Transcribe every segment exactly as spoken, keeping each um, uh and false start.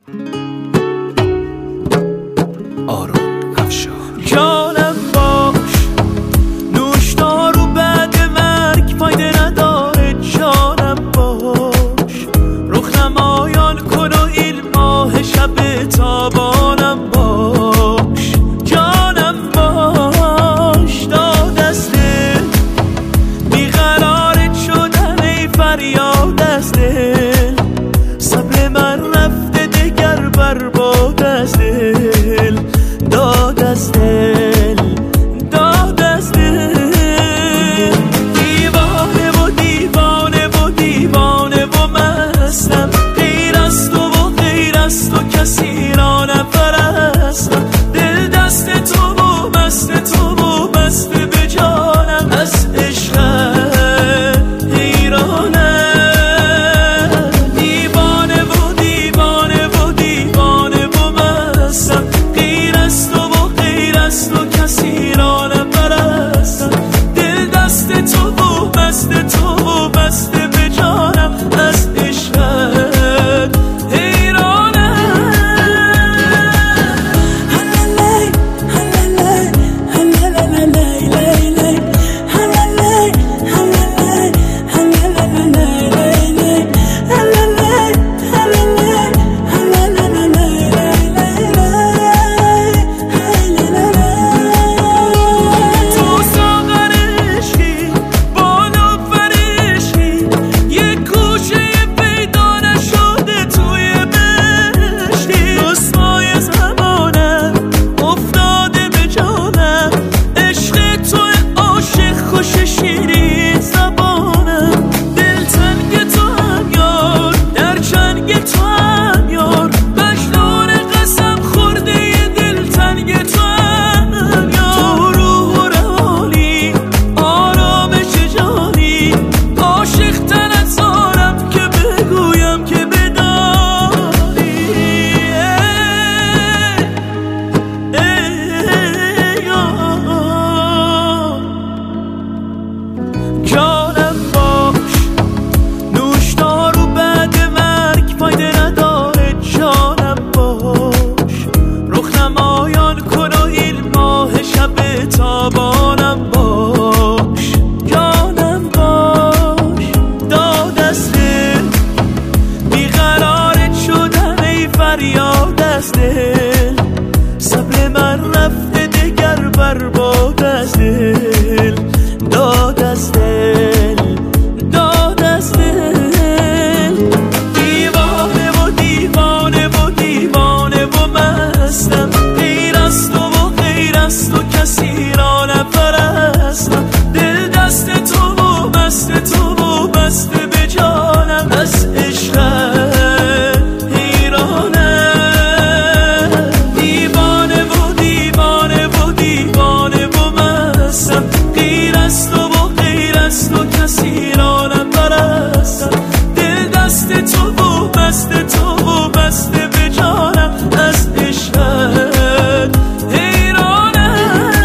آرون افشار. جانم باش، نوشدار و بعد مرگ فایده نداره. جانم باش، رخ نمایان کن و این ماه شب تابانم باش. جانم باش، داد از دل بیقرارت شدن ای فریاد از دل. صبر من رفته دگر برباد از دل. داد از دل، داد از دل. دیوانه و دیوانه و دیوانه و مستم. غیر از تو و غیر از تو کسی را نپرستم. دل دست تو و مست تو و مست به جانم. از عشقت حیرانم. دیوانه و دیوانه و دیوانه و مستم. غیر از تو و غیر از تو کسی را نپرستم. دل دست تو و مست تو و مست به جانم. از عشقت حیرانم. تو ساغر عشقی، بالا فرشکی، یه گوشه پیدا نشده توی بهشتی. رسوای زمانم افتاده به جانم. عشق تو عاشق خوش شیرین زبانم. دل تنگ تو هم یار، در چنگ تو هم یار. مجنون قسم خورده ی دل تنگ تو هم یار. تو روح و روانی، آرامش جانی. عاشق تنت زارم که بگویم که بدانی. ای ای یار. جانم باش، نوشدار و بعد مرگ فایده نداره. جانم باش، رخ نمایان کن و این ماه شب تابانم باش. جانم باش، داد از دل بیقرارت شدن ای فریاد از دل. صبر من رفته دگر برباد از دل. داد از دل، داد از دل. دیوانه و دیوانه و دیوانه و مستم. غیر از تو و غیر از تو کسی را نپرستم. دل دست تو و مست تو و مست به جانم. از عشقت حیرانم. دیوانه و دیوانه و دیوانه و مستم. غیر از تو و غیر از تو کسی را نپرستم. دل دست تو و مست تو و مست به جانم. از عشقت حیرانم.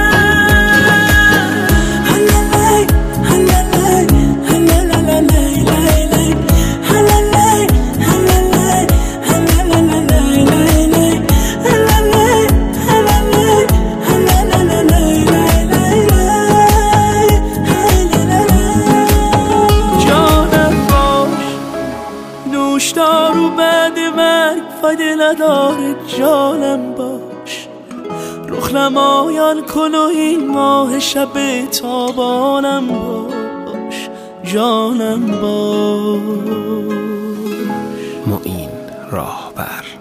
جانم باش، نوشدار و بعد مرگ فایده نداره. جانم باش، رخ نمایان کن و این ماه شب تابانم باش. جانم باش. معین راهبر.